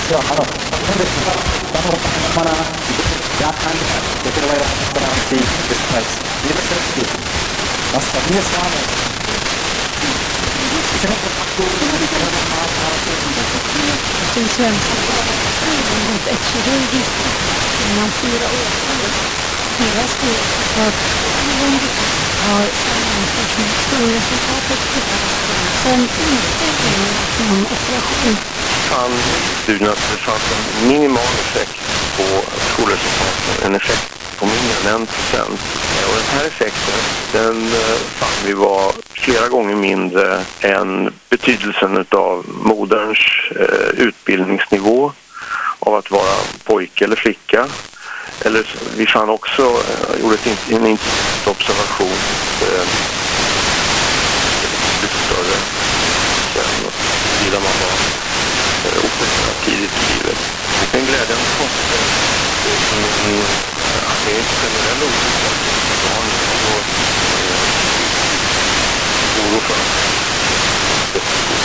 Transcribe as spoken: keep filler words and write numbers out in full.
Ja, halo. Mana jakan deklarasi bespres. Ini seperti maksudnya sama. Attenzione, è chirurgico, non fyra år. Deras del har har skolresultatet som inte är någon operation. Fann studien att det fanns en minimal effekt på skolresultaten, en effekt på mindre än en procent. Och den här effekten, den fann vi var flera gånger mindre än betydelsen av moderns eh, utbildningsnivå av att vara pojke eller flicka. Eller vi fann också, eh, gjorde ett, en intressant observation eh, lite större sen huruvida man var eh, opererad tidigt i livet. En glädjande konsekvens mm, att det är en generell olycka för barn och eh, oro för det.